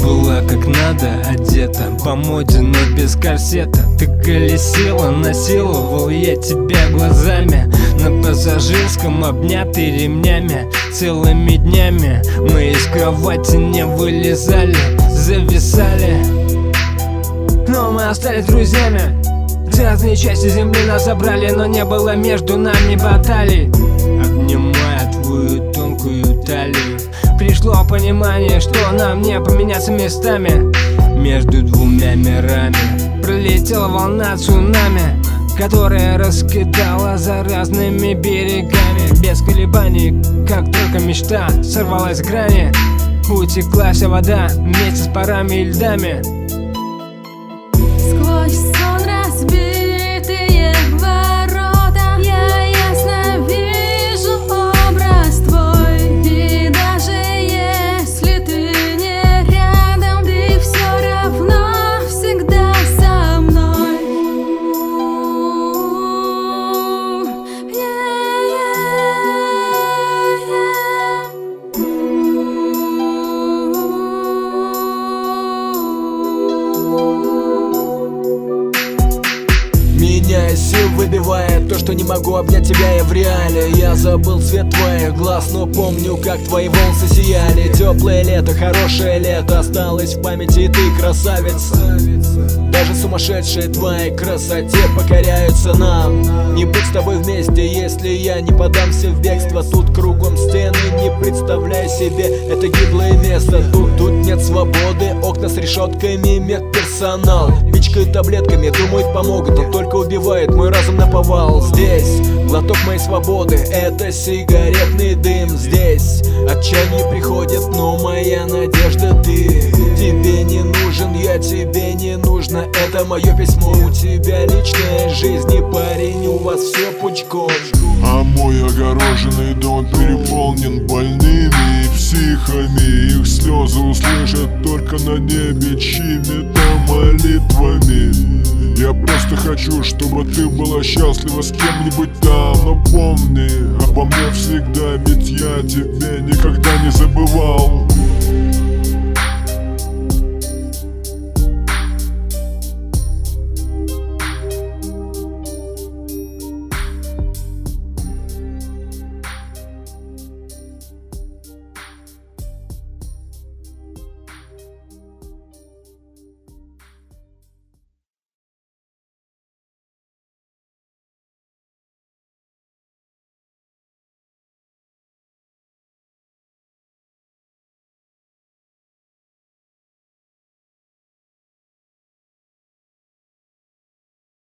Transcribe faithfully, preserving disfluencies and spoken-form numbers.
была как надо одета, по моде, но без корсета. Ты колесила, насиловал я тебя глазами, на пассажирском обнятый ремнями. Целыми днями мы из кровати не вылезали, зависали, но мы остались друзьями. Разные части земли нас забрали, но не было между нами баталий. Обнимая твою тонкую талию, пришло понимание, что нам не поменяться местами. Между двумя мирами пролетела волна цунами, которая раскидала за разными берегами. Без колебаний, как только мечта сорвалась с грани, утекла вся вода вместе с парами и льдами. Сквозь сон разбитые ворота я ясно вижу образ твой. И даже если ты не рядом, ты все равно всегда со мной. Меня из сил выбивает то, что не могу обнять тебя я в реале. Я забыл цвет твоих глаз, но помню, как твои волосы сияли. Теплое лето, хорошее лето, осталось в памяти, и ты красавица. Даже сумасшедшие твоей красоте покоряются нам. Не быть с тобой вместе, если я не подамся в бегство. Тут кругом стены, не представляй себе это гиблое место. Тут, тут нет свободы, окна с решетками, медперсонал пичкают таблетками, думают помогут, но только убивает мой разум наповал. Здесь глоток моей свободы, это сигаретный дым. Здесь отчаяние приходит, но моя надежда ты. Тебе не нужен, я тебе не нужна, это мое письмо. У тебя личная жизнь, и парень, у вас все пучком. А мой огороженный дом переполнен больными психами. Их слезы услышат только на небе чьими-то молитвами. Я просто хочу, чтобы ты была счастлива с кем-нибудь там. Но помни обо мне всегда, ведь я тебя никогда не забывал.